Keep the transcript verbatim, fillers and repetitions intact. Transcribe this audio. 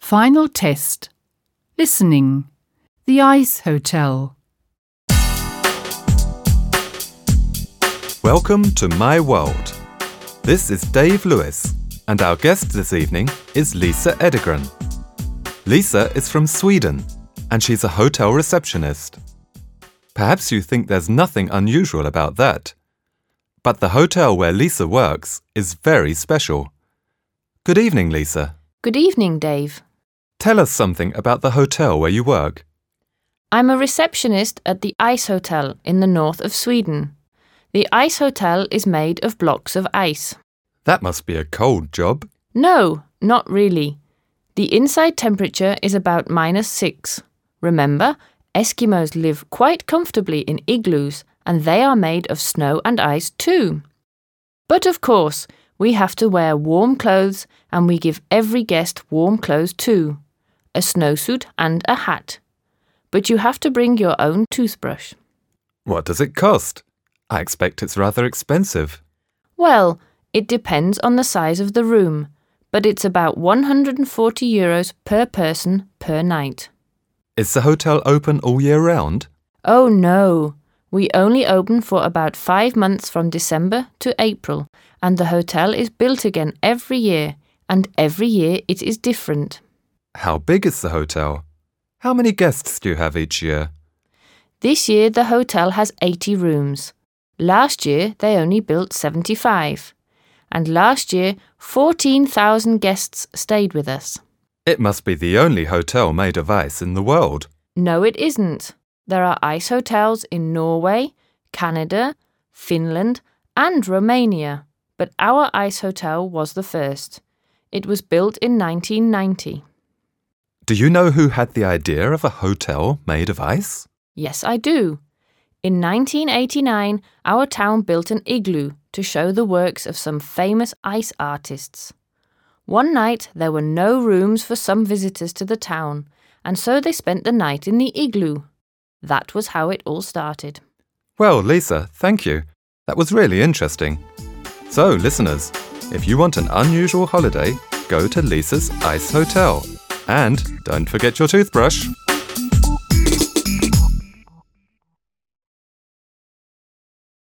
Final test. Listening. The Ice Hotel. Welcome to my world. This is Dave Lewis, and our guest this evening is Lisa Edegren. Lisa is from Sweden, and she's a hotel receptionist. Perhaps you think there's nothing unusual about that. But the hotel where Lisa works is very special. Good evening, Lisa. Good evening, Dave. Tell us something about the hotel where you work. I'm a receptionist at the Ice Hotel in the north of Sweden. The Ice Hotel is made of blocks of ice. That must be a cold job. No, not really. The inside temperature is about minus six. Remember, Eskimos live quite comfortably in igloos, and they are made of snow and ice too. But of course, we have to wear warm clothes, and we give every guest warm clothes too. A snowsuit and a hat. But you have to bring your own toothbrush. What does it cost? I expect it's rather expensive. Well, it depends on the size of the room, but it's about one hundred forty euros per person per night. Is the hotel open all year round? Oh no, we only open for about five months from December to April, and the hotel is built again every year, and every year it is different. How big is the hotel? How many guests do you have each year? This year the hotel has eighty rooms. Last year they only built seventy-five. And last year fourteen thousand guests stayed with us. It must be the only hotel made of ice in the world. No, it isn't. There are ice hotels in Norway, Canada, Finland and Romania. But our ice hotel was the first. It was built in nineteen ninety. Do you know who had the idea of a hotel made of ice? Yes, I do. In nineteen eighty-nine, our town built an igloo to show the works of some famous ice artists. One night there were no rooms for some visitors to the town, and so they spent the night in the igloo. That was how it all started. Well, Lisa, thank you. That was really interesting. So, listeners, if you want an unusual holiday, go to Lisa's Ice Hotel. And don't forget your toothbrush.